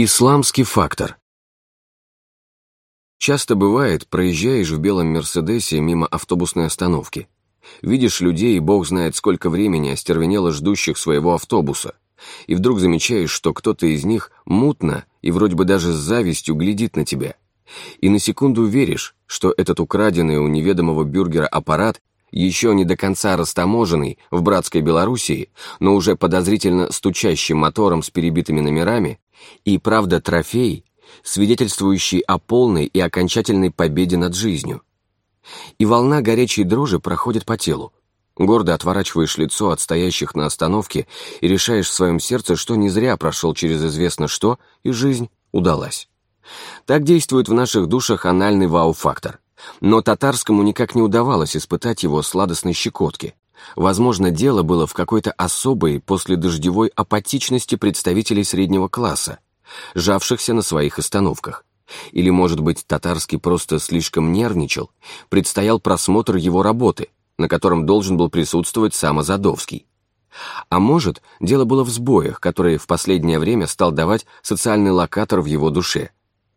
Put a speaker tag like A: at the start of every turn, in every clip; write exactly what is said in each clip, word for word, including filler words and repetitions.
A: Исламский фактор. Часто бывает, проезжаешь в белом «Мерседесе» мимо автобусной остановки. Видишь людей, и бог знает сколько времени остервенело ждущих своего автобуса, и вдруг замечаешь, что кто-то из них мутно и вроде бы даже с завистью глядит на тебя. И на секунду веришь, что этот украденный у неведомого бюргера аппарат, еще не до конца растаможенный в братской Белоруссии, но уже подозрительно стучащим мотором с перебитыми номерами, и правда трофей, свидетельствующий о полной и окончательной победе над жизнью. И волна горячей дрожи проходит по телу. Гордо отворачиваешь лицо от стоящих на остановке и решаешь в своем сердце, что не зря прошел через известно что, и жизнь удалась. Так действует в наших душах анальный вау-фактор. Но татарскому никак не удавалось испытать его сладостной щекотки. Возможно, дело было в какой-то особой последождевой апатичности представителей среднего класса, жавшихся на своих остановках. Или, может быть, татарский просто слишком нервничал, предстоял просмотр его работы, на котором должен был присутствовать сам Азадовский. А может, дело было в сбоях, которые в последнее время стал давать социальный локатор в его душе.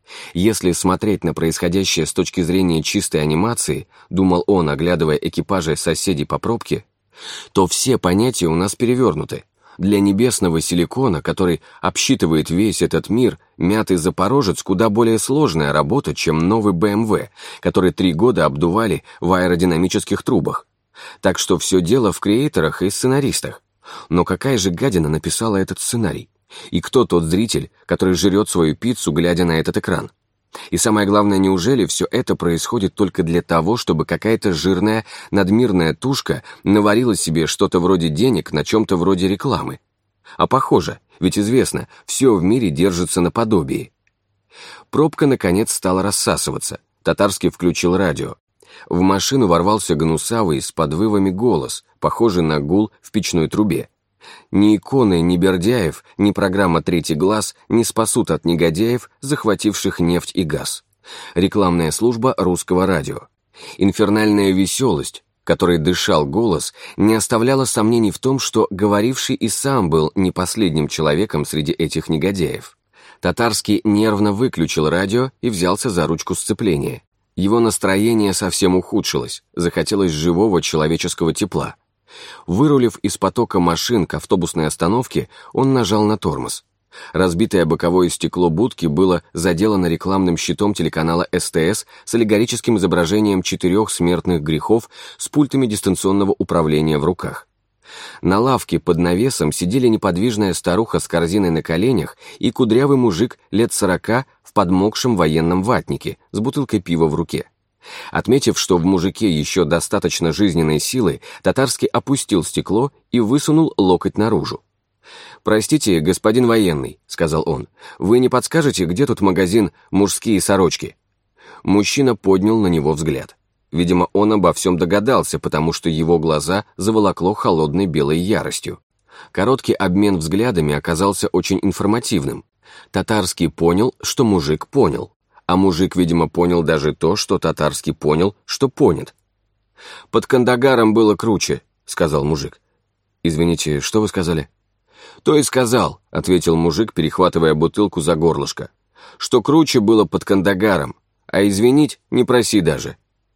A: Если смотреть на происходящее с точки зрения чистой анимации, думал он, оглядывая экипажи соседей по пробке, то все понятия у нас перевернуты. Для небесного силикона, который обсчитывает весь этот мир, мятый запорожец куда более сложная работа, чем новый бэ эм вэ, который три года обдували в аэродинамических трубах. Так что все дело в креаторах и сценаристах. Но какая же гадина написала этот сценарий? И кто тот зритель, который жрет свою пиццу, глядя на этот экран? И самое главное, неужели все это происходит только для того, чтобы какая-то жирная надмирная тушка наварила себе что-то вроде денег на чем-то вроде рекламы? А похоже, ведь известно, все в мире держится на подобии. Пробка, наконец, стала рассасываться. Татарский включил радио. В машину ворвался гнусавый с подвывами голос, похожий на гул в печной трубе. Ни иконы, ни Бердяев, ни программа «Третий глаз» не спасут от негодяев, захвативших нефть и газ. Рекламная служба русского радио. Инфернальная веселость, которой дышал голос, не оставляла сомнений в том, что говоривший и сам был не последним человеком среди этих негодяев. Татарский нервно выключил радио и взялся за ручку сцепления. Его настроение совсем ухудшилось, захотелось живого человеческого тепла. Вырулив из потока машин к автобусной остановке, он нажал на тормоз. Разбитое боковое стекло будки было заделано рекламным щитом телеканала эс тэ эс с аллегорическим изображением четырех смертных грехов с пультами дистанционного управления в руках. На лавке под навесом сидели неподвижная старуха с корзиной на коленях и кудрявый мужик лет сорока в подмокшем военном ватнике с бутылкой пива в руке. Отметив, что в мужике еще достаточно жизненной силы, Татарский опустил стекло и высунул локоть наружу. «Простите, господин военный», — сказал он, — «вы не подскажете, где тут магазин «Мужские сорочки»?» Мужчина поднял на него взгляд. Видимо, он обо всем догадался, потому что его глаза заволокло холодной белой яростью. Короткий обмен взглядами оказался очень информативным. Татарский понял, что мужик понял. А мужик, видимо, понял даже то, что Татарский понял, что понят. «Под Кандагаром было круче», — сказал мужик. «Извините, что вы сказали?» «То и сказал», — ответил мужик, перехватывая бутылку за горлышко, «что круче было под Кандагаром, а извинить не проси даже».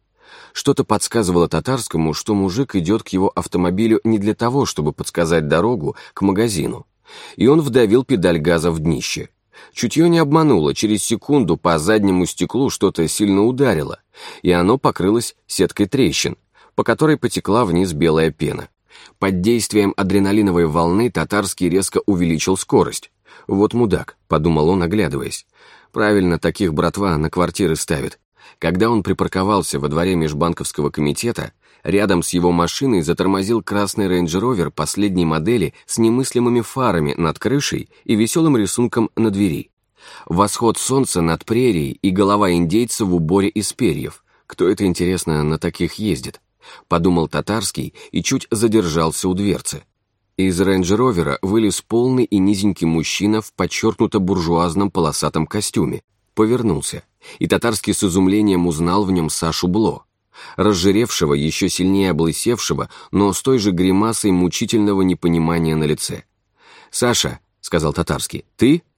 A: Что-то подсказывало Татарскому, что мужик идет к его автомобилю не для того, чтобы подсказать дорогу к магазину, и он вдавил педаль газа в днище. Чутье не обмануло, через секунду по заднему стеклу что-то сильно ударило, и оно покрылось сеткой трещин, по которой потекла вниз белая пена. Под действием адреналиновой волны Татарский резко увеличил скорость. «Вот мудак», — подумал он, оглядываясь. «Правильно, таких братва на квартиры ставит». Когда он припарковался во дворе межбанковского комитета, рядом с его машиной затормозил красный рейндж-ровер последней модели с немыслимыми фарами над крышей и веселым рисунком на двери. Восход солнца над прерией и голова индейца в уборе из перьев. Кто это, интересно, на таких ездит? Подумал Татарский и чуть задержался у дверцы. Из рейндж-ровера вылез полный и низенький мужчина в подчеркнуто буржуазном полосатом костюме. Повернулся, и Татарский с изумлением узнал в нем Сашу Бло, разжиревшего, еще сильнее облысевшего, но с той же гримасой мучительного непонимания на лице. «Саша», — сказал Татарский, — «ты?»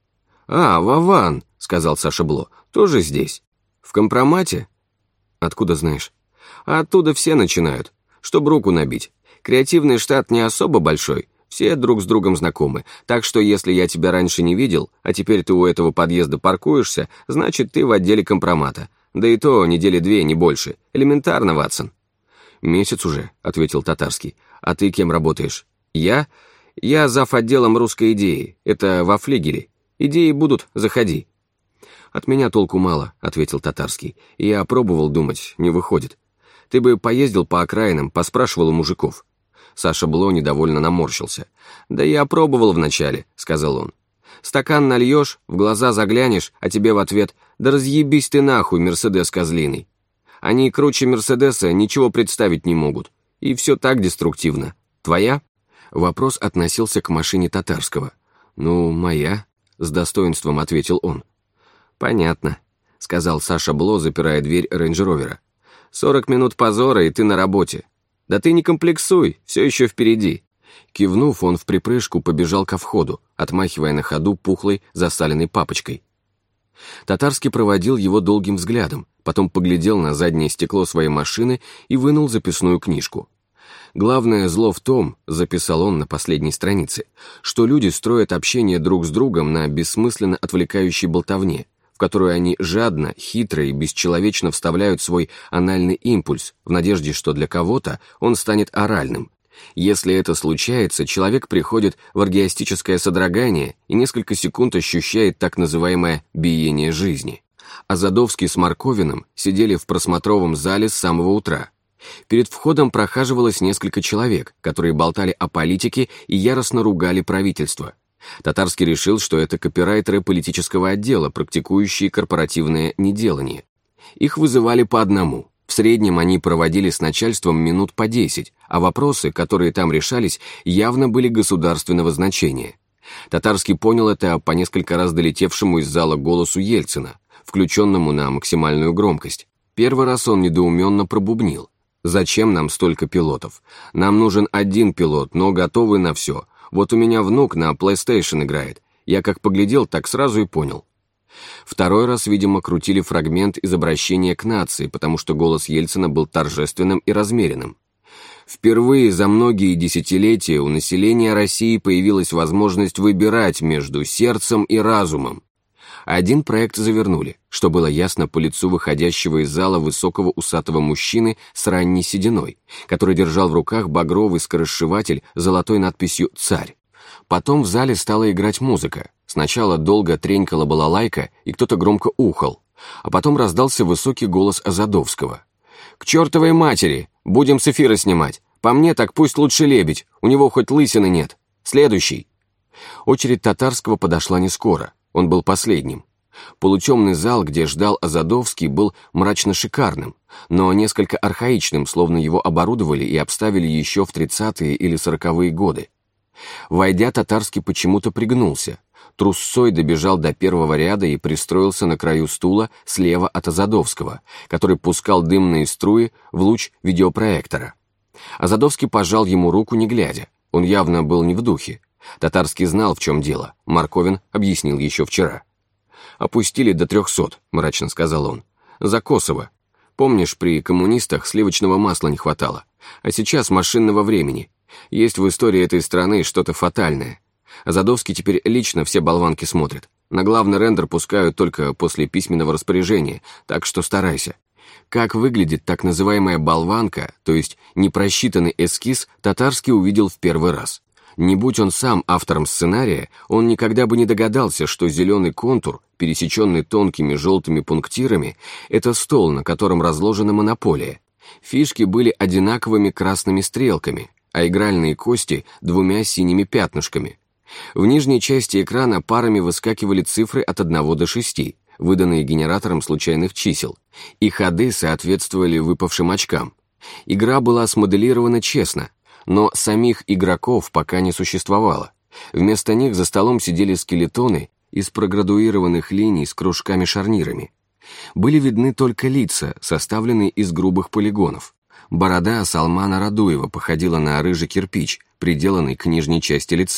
A: «А, Вован», — сказал Саша Бло, — «тоже здесь? В компромате?» «Откуда знаешь?» «А оттуда все начинают, чтоб руку набить. Креативный штат не особо большой, все друг с другом знакомы, так что если я тебя раньше не видел, а теперь ты у этого подъезда паркуешься, значит, ты в отделе компромата. Да и то недели две, не больше. Элементарно, Ватсон». «Месяц уже», — ответил Татарский. «А ты кем работаешь?» «Я? Я зав. Отделом русской идеи. Это во флигеле. Идеи будут, заходи». «От меня толку мало», — ответил Татарский. «Я пробовал думать, не выходит. Ты бы поездил по окраинам, поспрашивал у мужиков». Саша Бло недовольно наморщился. «Да я пробовал вначале», — сказал он. «Стакан нальешь, в глаза заглянешь, а тебе в ответ: да разъебись ты нахуй, Мерседес козлиный. Они круче Мерседеса ничего представить не могут. И все так деструктивно. Твоя?» Вопрос относился к машине Татарского. «Ну, моя», — с достоинством ответил он. «Понятно», — сказал Саша Бло, запирая дверь рейндж-ровера. «Сорок минут позора, и ты на работе. Да ты не комплексуй, все еще впереди». Кивнув, он в припрыжку побежал ко входу, отмахивая на ходу пухлой засаленной папочкой. Татарский проводил его долгим взглядом, потом поглядел на заднее стекло своей машины и вынул записную книжку. «Главное зло в том, — записал он на последней странице, — что люди строят общение друг с другом на бессмысленно отвлекающей болтовне, в которую они жадно, хитро и бесчеловечно вставляют свой анальный импульс в надежде, что для кого-то он станет оральным. Если это случается, человек приходит в оргиастическое содрогание и несколько секунд ощущает так называемое биение жизни». А Задовский с Марковиным сидели в просмотровом зале с самого утра. Перед входом прохаживалось несколько человек, которые болтали о политике и яростно ругали правительство. Татарский решил, что это копирайтеры политического отдела, практикующие корпоративное неделание. Их вызывали по одному. В среднем они проводили с начальством минут по десять, а вопросы, которые там решались, явно были государственного значения. Татарский понял это по несколько раз долетевшему из зала голосу Ельцина, включенному на максимальную громкость. Первый раз он недоуменно пробубнил: «Зачем нам столько пилотов? Нам нужен один пилот, но готовый на все. Вот у меня внук на PlayStation играет. Я как поглядел, так сразу и понял». Второй раз, видимо, крутили фрагмент из обращения к нации, потому что голос Ельцина был торжественным и размеренным. «Впервые за многие десятилетия у населения России появилась возможность выбирать между сердцем и разумом». Один проект завернули, что было ясно по лицу выходящего из зала высокого усатого мужчины с ранней сединой, который держал в руках багровый скоросшиватель с золотой надписью «Царь». Потом в зале стала играть музыка. Сначала долго тренькала балалайка, и кто-то громко ухал, а потом раздался высокий голос Азадовского. «К чертовой матери! Будем с эфира снимать! По мне так пусть лучше Лебедь, у него хоть лысины нет! Следующий!» Очередь Татарского подошла не скоро. Он был последним. Полутемный зал, где ждал Азадовский, был мрачно шикарным, но несколько архаичным, словно его оборудовали и обставили еще в тридцатые или сороковые годы. Войдя, Татарский почему-то пригнулся, трусцой добежал до первого ряда и пристроился на краю стула слева от Азадовского, который пускал дымные струи в луч видеопроектора. Азадовский пожал ему руку, не глядя. Он явно был не в духе. Татарский знал, в чем дело. Марковин объяснил еще вчера. «Опустили до трехсот», — мрачно сказал он. «За Косово. Помнишь, при коммунистах сливочного масла не хватало. А сейчас машинного времени. Есть в истории этой страны что-то фатальное. Задовский теперь лично все болванки смотрит. На главный рендер пускают только после письменного распоряжения, так что старайся». Как выглядит так называемая болванка, то есть непросчитанный эскиз, Татарский увидел в первый раз. Не будь он сам автором сценария, он никогда бы не догадался, что зеленый контур, пересеченный тонкими желтыми пунктирами, это стол, на котором разложена монополия. Фишки были одинаковыми красными стрелками, а игральные кости — двумя синими пятнышками. В нижней части экрана парами выскакивали цифры от одного до шести, выданные генератором случайных чисел, и ходы соответствовали выпавшим очкам. Игра была смоделирована честно, но самих игроков пока не существовало. Вместо них за столом сидели скелетоны из проградуированных линий с кружками-шарнирами. Были видны только лица, составленные из грубых полигонов. Борода Салмана Радуева походила на рыжий кирпич, приделанный к нижней части лица.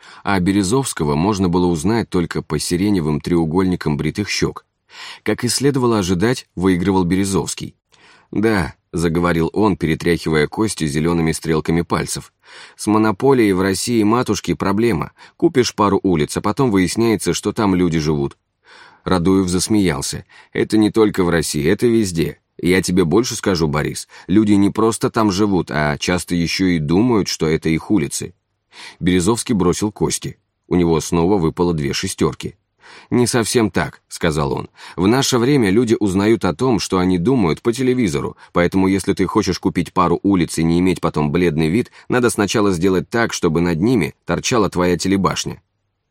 A: А Березовского можно было узнать только по сиреневым треугольникам бритых щек. Как и следовало ожидать, выигрывал Березовский. «Да», — заговорил он, перетряхивая кости зелеными стрелками пальцев, «с монополией в России, матушки, проблема. Купишь пару улиц, а потом выясняется, что там люди живут». Радуев засмеялся. «Это не только в России, это везде. Я тебе больше скажу, Борис, люди не просто там живут, а часто еще и думают, что это их улицы». Березовский бросил кости. У него снова выпало две шестерки. «Не совсем так», — сказал он. «В наше время люди узнают о том, что они думают, по телевизору, поэтому если ты хочешь купить пару улиц и не иметь потом бледный вид, надо сначала сделать так, чтобы над ними торчала твоя телебашня».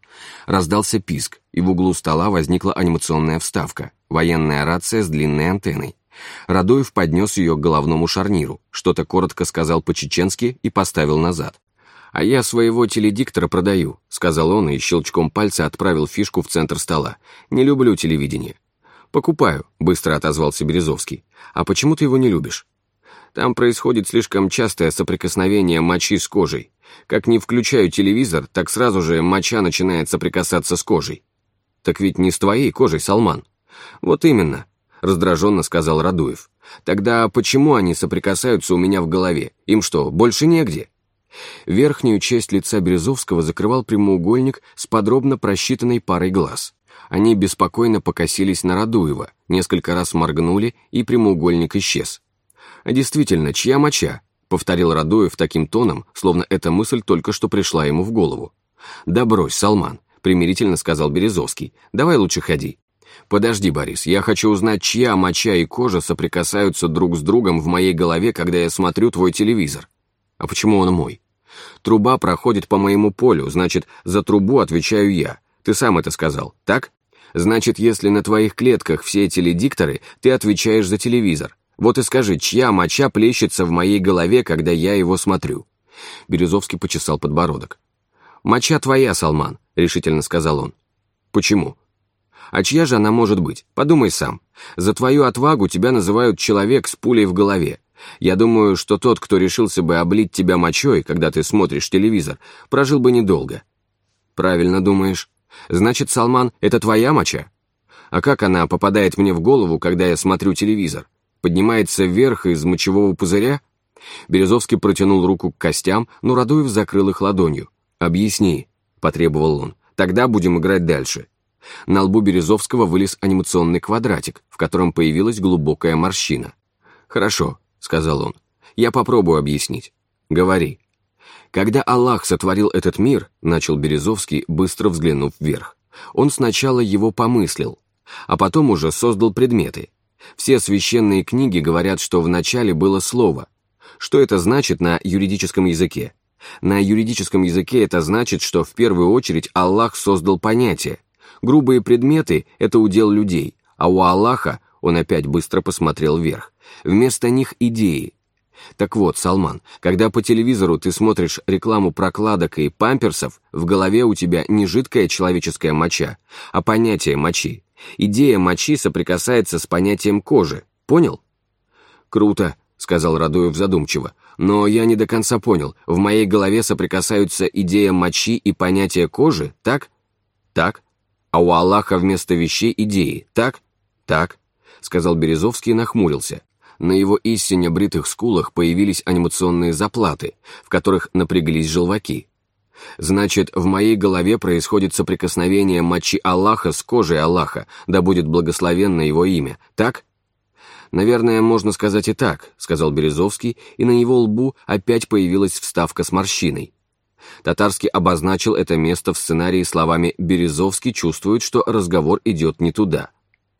A: Раздался писк, и в углу стола возникла анимационная вставка, военная рация с длинной антенной. Радуев поднес ее к головному шарниру, что-то коротко сказал по-чеченски и поставил назад. «А я своего теледиктора продаю», — сказал он и щелчком пальца отправил фишку в центр стола. «Не люблю телевидение». «Покупаю», — быстро отозвался Березовский. «А почему ты его не любишь?» «Там происходит слишком частое соприкосновение мочи с кожей. Как не включаю телевизор, так сразу же моча начинает соприкасаться с кожей». «Так ведь не с твоей кожей, Салман». «Вот именно», — раздраженно сказал Радуев. «Тогда почему они соприкасаются у меня в голове? Им что, больше негде?» Верхнюю часть лица Березовского закрывал прямоугольник с подробно просчитанной парой глаз. Они беспокойно покосились на Радуева, несколько раз моргнули, и прямоугольник исчез. «А действительно, чья моча?» — повторил Радуев таким тоном, словно эта мысль только что пришла ему в голову. «Да брось, Салман», — примирительно сказал Березовский. «Давай лучше ходи». «Подожди, Борис, я хочу узнать, чья моча и кожа соприкасаются друг с другом в моей голове, когда я смотрю твой телевизор». «А почему он мой?» «Труба проходит по моему полю, значит, за трубу отвечаю я. Ты сам это сказал, так? Значит, если на твоих клетках все теледикторы, ты отвечаешь за телевизор. Вот и скажи, чья моча плещется в моей голове, когда я его смотрю?» Березовский почесал подбородок. «Моча твоя, Салман», — решительно сказал он. «Почему?» «А чья же она может быть? Подумай сам. За твою отвагу тебя называют человек с пулей в голове. Я думаю, что тот, кто решился бы облить тебя мочой, когда ты смотришь телевизор, прожил бы недолго». «Правильно думаешь. Значит, Салман, это твоя моча? А как она попадает мне в голову, когда я смотрю телевизор? Поднимается вверх из мочевого пузыря?» Березовский протянул руку к костям, но Радуев закрыл их ладонью. «Объясни», — потребовал он, — «тогда будем играть дальше». На лбу Березовского вылез анимационный квадратик, в котором появилась глубокая морщина. «Хорошо», — сказал он, — «я попробую объяснить. Говори». «Когда Аллах сотворил этот мир», — начал Березовский, быстро взглянув вверх, «он сначала его помыслил, а потом уже создал предметы. Все священные книги говорят, что вначале было слово. Что это значит на юридическом языке? На юридическом языке это значит, что в первую очередь Аллах создал понятие. Грубые предметы — это удел людей, а у Аллаха, он опять быстро посмотрел вверх, вместо них идеи. Так вот, Салман, когда по телевизору ты смотришь рекламу прокладок и памперсов, в голове у тебя не жидкая человеческая моча, а понятие мочи. Идея мочи соприкасается с понятием кожи. Понял? «Круто», — сказал Радуев задумчиво, «но я не до конца понял. В моей голове соприкасаются идея мочи и понятие кожи, так?» «Так. А у Аллаха вместо вещей идеи, так?» «Так», — сказал Березовский и нахмурился. На его истинно бритых скулах появились анимационные заплаты, в которых напряглись желваки. «Значит, в моей голове происходит соприкосновение мочи Аллаха с кожей Аллаха, да будет благословенно его имя, так?» «Наверное, можно сказать и так», — сказал Березовский, и на его лбу опять появилась вставка с морщиной. Татарский обозначил это место в сценарии словами «Березовский чувствует, что разговор идет не туда».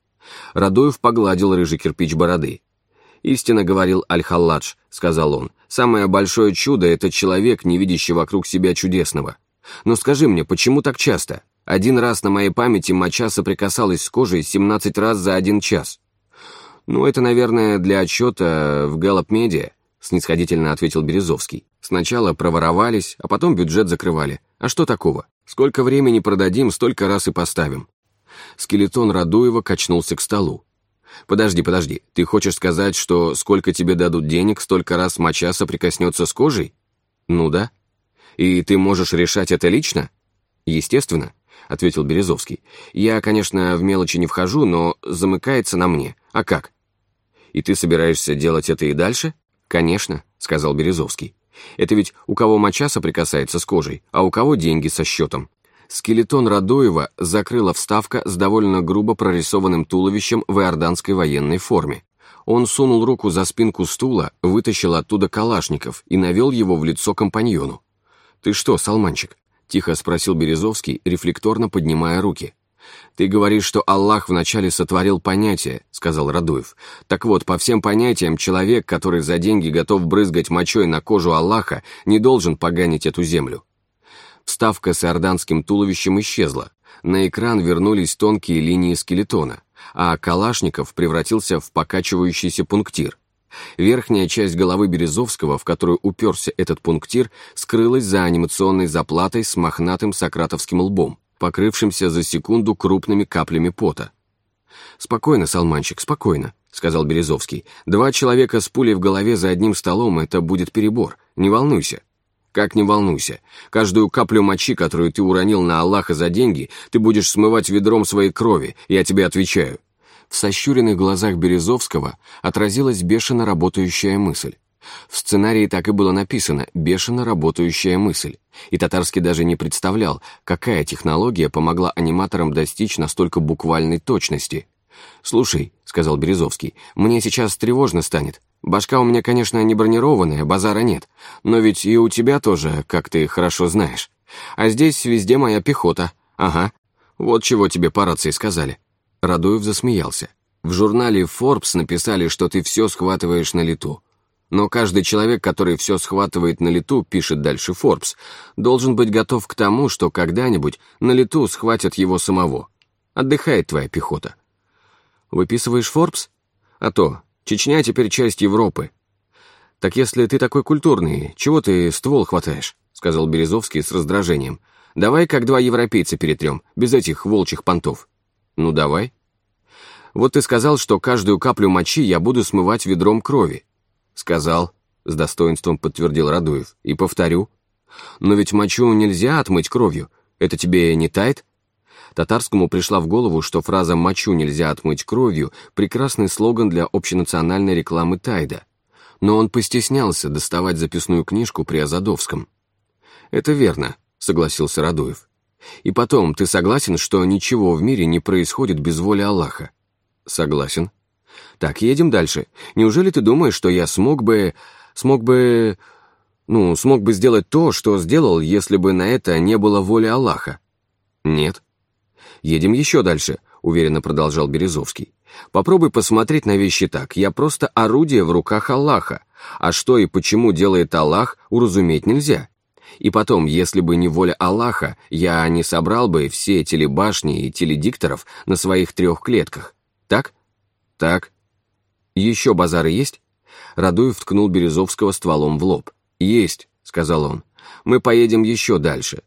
A: Радуев погладил рыжий кирпич бороды. «Истинно говорил Аль-Халладж», — сказал он, — «самое большое чудо — это человек, не видящий вокруг себя чудесного. Но скажи мне, почему так часто? Один раз на моей памяти моча соприкасалась с кожей семнадцать раз за один час». «Ну, это, наверное, для отчета в Gallup Media», — снисходительно ответил Березовский. «Сначала проворовались, а потом бюджет закрывали. А что такого? Сколько времени продадим, столько раз и поставим». Скелетон Радуева качнулся к столу. «Подожди, подожди, ты хочешь сказать, что сколько тебе дадут денег, столько раз моча соприкоснется с кожей?» «Ну да». «И ты можешь решать это лично?» «Естественно», — ответил Березовский. «Я, конечно, в мелочи не вхожу, но замыкается на мне. А как?» «И ты собираешься делать это и дальше?» «Конечно», — сказал Березовский. «Это ведь у кого моча соприкасается с кожей, а у кого деньги со счетом». Скелетон Радуева закрыла вставка с довольно грубо прорисованным туловищем в иорданской военной форме. Он сунул руку за спинку стула, вытащил оттуда калашников и навел его в лицо компаньону. «Ты что, Салманчик?» — тихо спросил Березовский, рефлекторно поднимая руки. «Ты говоришь, что Аллах вначале сотворил понятие», — сказал Радуев. «Так вот, по всем понятиям, человек, который за деньги готов брызгать мочой на кожу Аллаха, не должен поганить эту землю». Вставка с иорданским туловищем исчезла. На экран вернулись тонкие линии скелетона, а Калашников превратился в покачивающийся пунктир. Верхняя часть головы Березовского, в которую уперся этот пунктир, скрылась за анимационной заплатой с мохнатым сократовским лбом, покрывшимся за секунду крупными каплями пота. «Спокойно, Салманчик, спокойно», — сказал Березовский. «Два человека с пулей в голове за одним столом — это будет перебор. Не волнуйся». «Как не волнуйся. Каждую каплю мочи, которую ты уронил на Аллаха за деньги, ты будешь смывать ведром своей крови, я тебе отвечаю». В сощуренных глазах Березовского отразилась бешено работающая мысль. В сценарии так и было написано «бешено работающая мысль», и Татарский даже не представлял, какая технология помогла аниматорам достичь настолько буквальной точности. «Слушай», — сказал Березовский, — «мне сейчас тревожно станет. Башка у меня, конечно, не бронированная, базара нет, но ведь и у тебя тоже, как ты хорошо знаешь. А здесь везде моя пехота. Ага. Вот чего тебе по рации сказали». Радуев засмеялся. «В журнале Forbes написали, что ты все схватываешь на лету. Но каждый человек, который все схватывает на лету, пишет дальше Forbes, должен быть готов к тому, что когда-нибудь на лету схватят его самого. Отдыхает твоя пехота». «Выписываешь Forbes? А то, Чечня теперь часть Европы». «Так если ты такой культурный, чего ты ствол хватаешь?» — сказал Березовский с раздражением. «Давай как два европейца перетрем, без этих волчьих понтов». «Ну давай». «Вот ты сказал, что каждую каплю мочи я буду смывать ведром крови». «Сказал», — с достоинством подтвердил Радуев, — «и повторю». «Но ведь мочу нельзя отмыть кровью, это тебе не тает?» Татарскому пришла в голову, что фраза «мочу нельзя отмыть кровью» — прекрасный слоган для общенациональной рекламы Тайда. Но он постеснялся доставать записную книжку при Азадовском. «Это верно», — согласился Радуев. «И потом, ты согласен, что ничего в мире не происходит без воли Аллаха?» «Согласен». «Так, едем дальше. Неужели ты думаешь, что я смог бы... смог бы... ну, смог бы сделать то, что сделал, если бы на это не было воли Аллаха?» «Нет». «Едем еще дальше», — уверенно продолжал Березовский. «Попробуй посмотреть на вещи так. Я просто орудие в руках Аллаха. А что и почему делает Аллах, уразуметь нельзя. И потом, если бы не воля Аллаха, я не собрал бы все телебашни и теледикторов на своих трех клетках. Так?» «Так». «Еще базары есть?» Радуев ткнул Березовского стволом в лоб. «Есть», — сказал он. «Мы поедем еще дальше.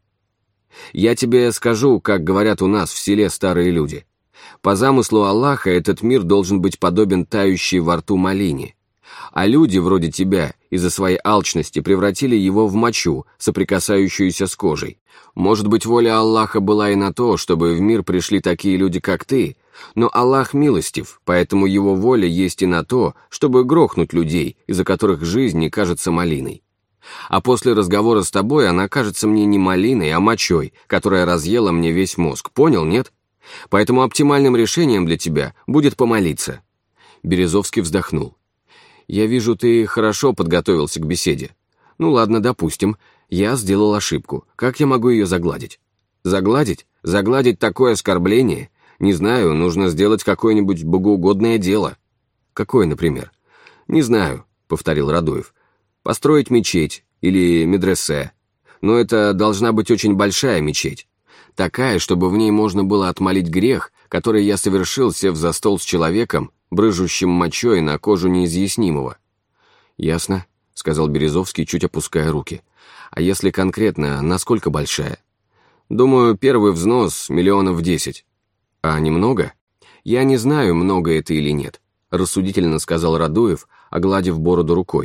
A: Я тебе скажу, как говорят у нас в селе старые люди. По замыслу Аллаха этот мир должен быть подобен тающей во рту малине. А люди вроде тебя из-за своей алчности превратили его в мочу, соприкасающуюся с кожей. Может быть, воля Аллаха была и на то, чтобы в мир пришли такие люди, как ты, но Аллах милостив, поэтому его воля есть и на то, чтобы грохнуть людей, из-за которых жизнь не кажется малиной. А после разговора с тобой она кажется мне не малиной, а мочой, которая разъела мне весь мозг. Понял, нет? Поэтому оптимальным решением для тебя будет помолиться». Березовский вздохнул. «Я вижу, ты хорошо подготовился к беседе. Ну ладно, допустим, я сделал ошибку. Как я могу ее загладить?» «Загладить? Загладить такое оскорбление? Не знаю, нужно сделать какое-нибудь богоугодное дело». «Какое, например?» «Не знаю», — повторил Радуев. «Построить мечеть или медресе. Но это должна быть очень большая мечеть. Такая, чтобы в ней можно было отмолить грех, который я совершил, сев за стол с человеком, брыжущим мочой на кожу неизъяснимого». «Ясно», — сказал Березовский, чуть опуская руки. «А если конкретно, насколько большая?» «Думаю, первый взнос миллионов десять». «А немного?» «Я не знаю, много это или нет», — рассудительно сказал Радуев, огладив бороду рукой.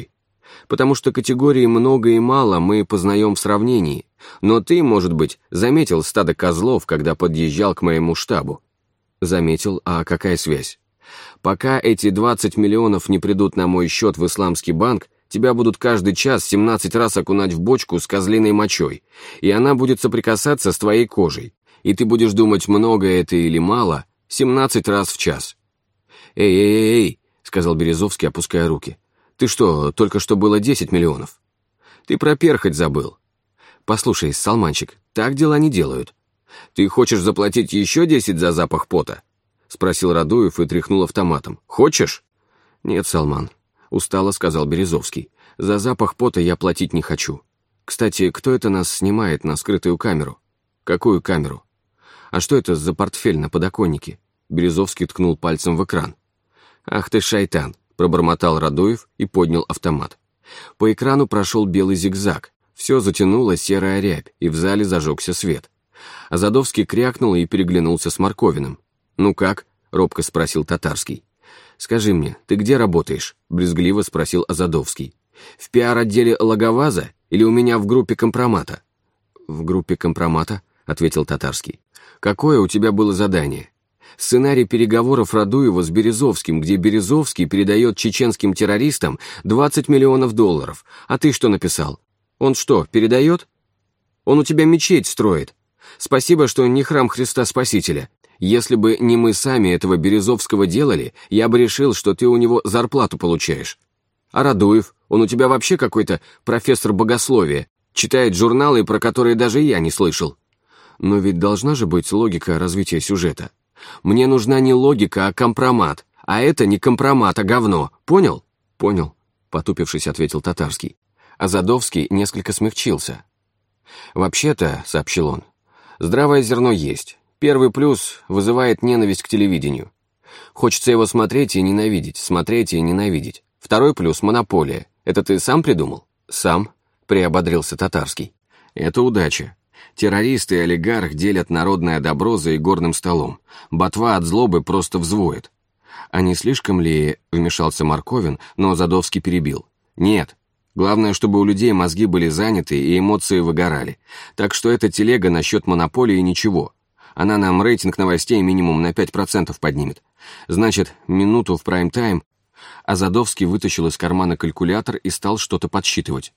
A: Потому что категории много и мало мы познаем в сравнении. Но ты, может быть, заметил стадо козлов, когда подъезжал к моему штабу? Заметил, а какая связь? Пока эти двадцать миллионов не придут на мой счет в исламский банк, тебя будут каждый час семнадцать раз окунать в бочку с козлиной мочой, и она будет соприкасаться с твоей кожей. И ты будешь думать, много это или мало, семнадцать раз в час. «Эй, эй, эй, эй», — сказал Березовский, опуская руки. «Ты что, только что было десять миллионов? Ты про перхоть забыл. Послушай, Салманчик, так дела не делают. Ты хочешь заплатить еще десять за запах пота?» — спросил Радуев и тряхнул автоматом. «Хочешь?» «Нет, Салман», — устало сказал Березовский. «За запах пота я платить не хочу. Кстати, кто это нас снимает на скрытую камеру?» «Какую камеру?» «А что это за портфель на подоконнике?» Березовский ткнул пальцем в экран. «Ах ты шайтан», — пробормотал Радуев и поднял автомат. По экрану прошел белый зигзаг, все затянуло серая рябь, и в зале зажегся свет. Азадовский крякнул и переглянулся с Марковиным. «Ну как?» — робко спросил Татарский. «Скажи мне, ты где работаешь?» — брезгливо спросил Азадовский. «В пиар-отделе Логоваза или у меня в группе компромата?» «В группе компромата», — ответил Татарский. «Какое у тебя было задание?» «Сценарий переговоров Радуева с Березовским, где Березовский передает чеченским террористам двадцать миллионов долларов. А ты что написал? Он что, передает? Он у тебя мечеть строит. Спасибо, что не храм Христа Спасителя. Если бы не мы сами этого Березовского делали, я бы решил, что ты у него зарплату получаешь. А Радуев, он у тебя вообще какой-то профессор богословия, читает журналы, про которые даже я не слышал. Но ведь должна же быть логика развития сюжета. Мне нужна не логика, а компромат. А это не компромат, а говно. Понял?» «Понял», — потупившись, ответил Татарский. А Задовский несколько смягчился. «Вообще-то», — сообщил он, — «здравое зерно есть. Первый плюс вызывает ненависть к телевидению. Хочется его смотреть и ненавидеть, смотреть и ненавидеть. Второй плюс — монополия. Это ты сам придумал?» «Сам», — приободрился Татарский. «Это удача. Террористы и олигарх делят народное добро за игорным столом. Ботва от злобы просто взвоет». «А не слишком ли...» — вмешался Марковин, но Задовский перебил. «Нет. Главное, чтобы у людей мозги были заняты и эмоции выгорали. Так что эта телега насчет монополии ничего. Она нам рейтинг новостей минимум на пять процентов поднимет. Значит, минуту в прайм-тайм». А Задовский вытащил из кармана калькулятор и стал что-то подсчитывать.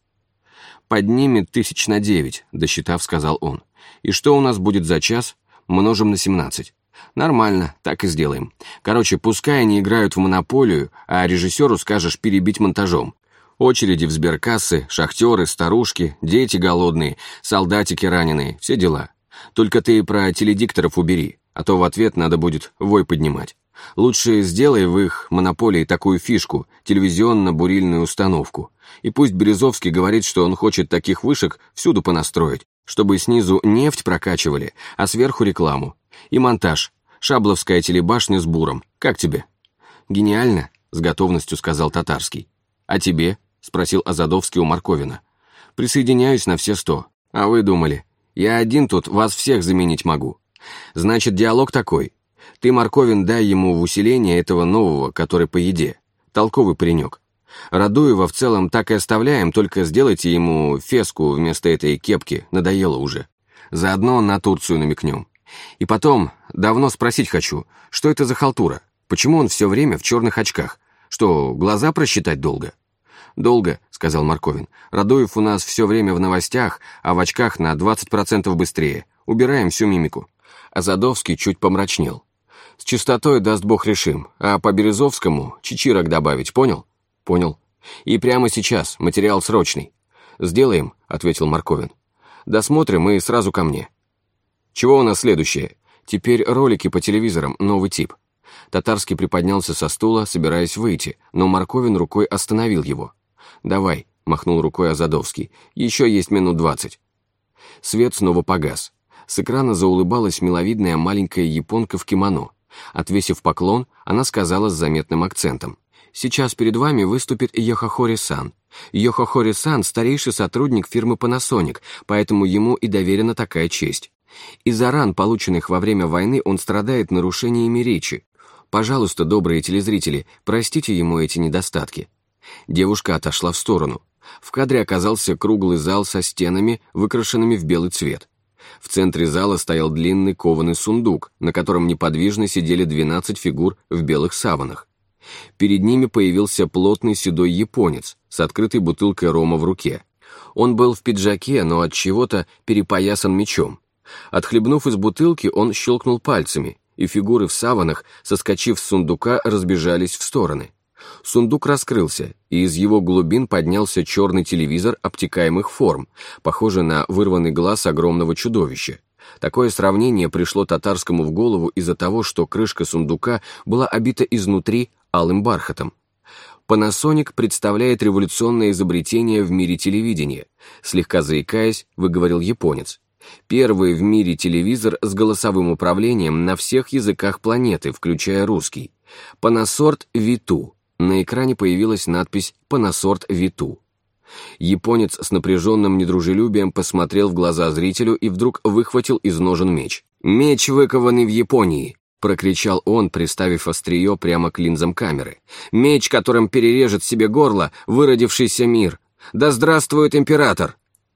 A: «Поднимет тысяч на девять», — досчитав, сказал он. «И что у нас будет за час? Множим на семнадцать. Нормально, так и сделаем. Короче, пускай они играют в монополию, а режиссеру скажешь перебить монтажом. Очереди в сберкассы, шахтеры, старушки, дети голодные, солдатики раненые, все дела. Только ты про теледикторов убери, а то в ответ надо будет вой поднимать. Лучше сделай в их монополии такую фишку, телевизионно-бурильную установку. И пусть Березовский говорит, что он хочет таких вышек всюду понастроить, чтобы снизу нефть прокачивали, а сверху рекламу. И монтаж. Шабловская телебашня с буром. Как тебе?» «Гениально», — с готовностью сказал Татарский. «А тебе?» — спросил Азадовский у Марковина. «Присоединяюсь на все сто. А вы думали, я один тут вас всех заменить могу. Значит, диалог такой. Ты, Марковин, дай ему в усиление этого нового, который по еде. Толковый паренек. Радуева в целом так и оставляем, только сделайте ему феску вместо этой кепки, надоело уже. Заодно на Турцию намекнем. И потом, давно спросить хочу, что это за халтура? Почему он все время в черных очках? Что, глаза просчитать долго?» «Долго», — сказал Марковин. «Радуев у нас все время в новостях, а в очках на двадцать процентов быстрее. Убираем всю мимику». А Задовский чуть помрачнел. «С чистотой, даст бог, решим, а по Березовскому чичирок добавить, понял?» «Понял. И прямо сейчас, материал срочный». «Сделаем», — ответил Марковин. «Досмотрим и сразу ко мне». «Чего у нас следующее? Теперь ролики по телевизорам, новый тип». Татарский приподнялся со стула, собираясь выйти, но Марковин рукой остановил его. «Давай», — махнул рукой Азадовский, — «еще есть минут двадцать». Свет снова погас. С экрана заулыбалась миловидная маленькая японка в кимоно. Отвесив поклон, она сказала с заметным акцентом: «Сейчас перед вами выступит Йохохори-сан. Йохохори-сан — старейший сотрудник фирмы Panasonic, поэтому ему и доверена такая честь. Из-за ран, полученных во время войны, он страдает нарушениями речи. Пожалуйста, добрые телезрители, простите ему эти недостатки». Девушка отошла в сторону. В кадре оказался круглый зал со стенами, выкрашенными в белый цвет. В центре зала стоял длинный кованый сундук, на котором неподвижно сидели двенадцать фигур в белых саванах. Перед ними появился плотный седой японец с открытой бутылкой рома в руке. Он был в пиджаке, но от чего-то перепоясан мечом. Отхлебнув из бутылки, он щелкнул пальцами, и фигуры в саванах, соскочив с сундука, разбежались в стороны. Сундук раскрылся, и из его глубин поднялся черный телевизор обтекаемых форм, похожий на вырванный глаз огромного чудовища. Такое сравнение пришло Татарскому в голову из-за того, что крышка сундука была обита изнутри алым бархатом. Panasonic представляет революционное изобретение в мире телевидения, слегка заикаясь, выговорил японец. Первый в мире телевизор с голосовым управлением на всех языках планеты, включая русский. Panasort ви ту. На экране появилась надпись «Panasort ви ту». Японец с напряженным недружелюбием посмотрел в глаза зрителю и вдруг выхватил из ножен меч. «Меч, выкованный в Японии!» — прокричал он, приставив острие прямо к линзам камеры. «Меч, которым перережет себе горло выродившийся мир! Да здравствует император!»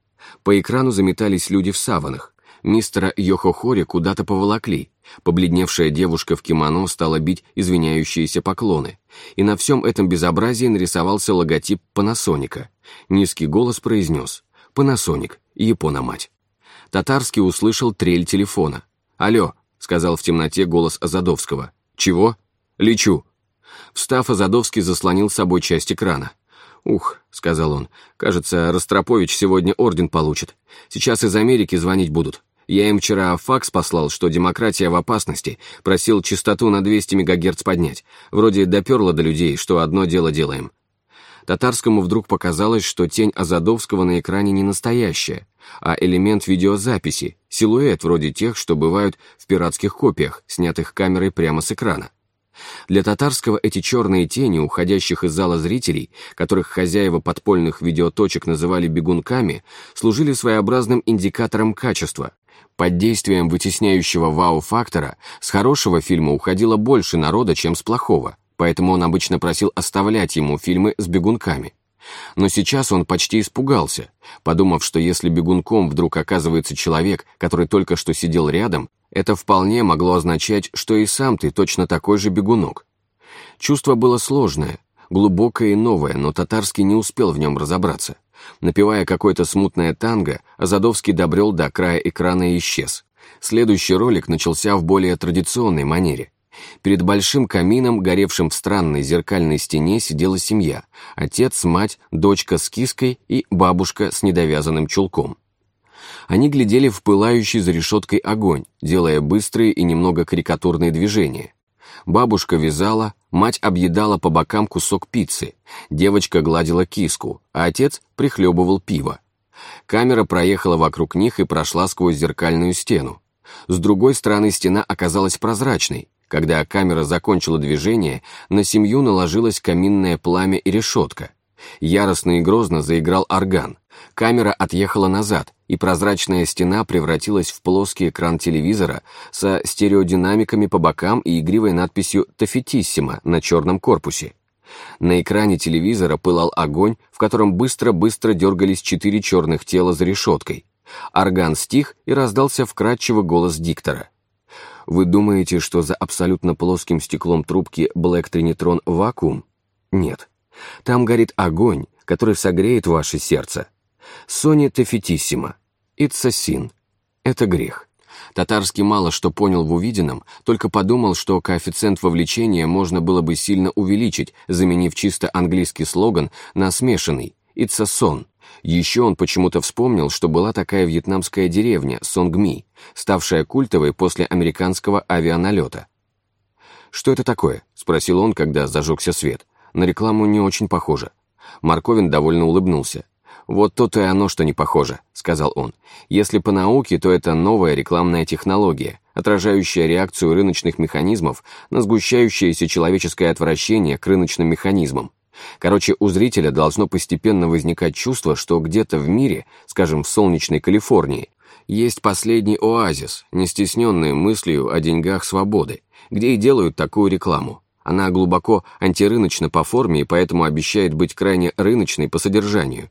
A: По экрану заметались люди в саванах. Мистера Йохохори куда-то поволокли. Побледневшая девушка в кимоно стала бить извиняющиеся поклоны. И на всем этом безобразии нарисовался логотип Панасоника. Низкий голос произнес «Панасоник, Япона-мать». Татарский услышал трель телефона. «Алло», — сказал в темноте голос Азадовского. «Чего?» «Лечу». Встав, Азадовский заслонил собой часть экрана. «Ух», — сказал он, — «кажется, Ростропович сегодня орден получит. Сейчас из Америки звонить будут. Я им вчера факс послал, что демократия в опасности, просил частоту на двести мегагерц поднять. Вроде доперло до людей, что одно дело делаем». Татарскому вдруг показалось, что тень Азадовского на экране не настоящая, а элемент видеозаписи, силуэт вроде тех, что бывают в пиратских копиях, снятых камерой прямо с экрана. Для Татарского эти черные тени, уходящих из зала зрителей, которых хозяева подпольных видеоточек называли бегунками, служили своеобразным индикатором качества. Под действием вытесняющего вау-фактора с хорошего фильма уходило больше народа, чем с плохого, поэтому он обычно просил оставлять ему фильмы с бегунками. Но сейчас он почти испугался, подумав, что если бегунком вдруг оказывается человек, который только что сидел рядом, это вполне могло означать, что и сам ты точно такой же бегунок. Чувство было сложное, глубокое и новое, но Татарский не успел в нем разобраться. Напевая какое-то смутное танго, Азадовский добрел до края экрана и исчез. Следующий ролик начался в более традиционной манере. Перед большим камином, горевшим в странной зеркальной стене, сидела семья: отец, мать, дочка с киской и бабушка с недовязанным чулком. Они глядели в пылающий за решеткой огонь, делая быстрые и немного карикатурные движения. Бабушка вязала, мать объедала по бокам кусок пиццы, девочка гладила киску, а отец прихлебывал пиво. Камера проехала вокруг них и прошла сквозь зеркальную стену. С другой стороны стена оказалась прозрачной. Когда камера закончила движение, на семью наложилось каминное пламя и решетка. Яростно и грозно заиграл орган. Камера отъехала назад, и прозрачная стена превратилась в плоский экран телевизора со стереодинамиками по бокам и игривой надписью «Тафетиссимо» на черном корпусе. На экране телевизора пылал огонь, в котором быстро-быстро дергались четыре черных тела за решеткой. Орган стих, и раздался вкрадчивый голос диктора. «Вы думаете, что за абсолютно плоским стеклом трубки Black Trinitron вакуум? Нет. Там горит огонь, который согреет ваше сердце. Сони Тафетиссимо. It's a sin. Это грех». Татарский мало что понял в увиденном, только подумал, что коэффициент вовлечения можно было бы сильно увеличить, заменив чисто английский слоган на смешанный «It's a son». Еще он почему-то вспомнил, что была такая вьетнамская деревня Сонгми, ставшая культовой после американского авианалета. «Что это такое?» — спросил он, когда зажегся свет. «На рекламу не очень похоже». Марковин довольно улыбнулся. «Вот то-то и оно, что не похоже», — сказал он. «Если по науке, то это новая рекламная технология, отражающая реакцию рыночных механизмов на сгущающееся человеческое отвращение к рыночным механизмам. Короче, у зрителя должно постепенно возникать чувство, что где-то в мире, скажем, в солнечной Калифорнии, есть последний оазис, не стесненный мыслью о деньгах свободы, где и делают такую рекламу. Она глубоко антирыночна по форме и поэтому обещает быть крайне рыночной по содержанию.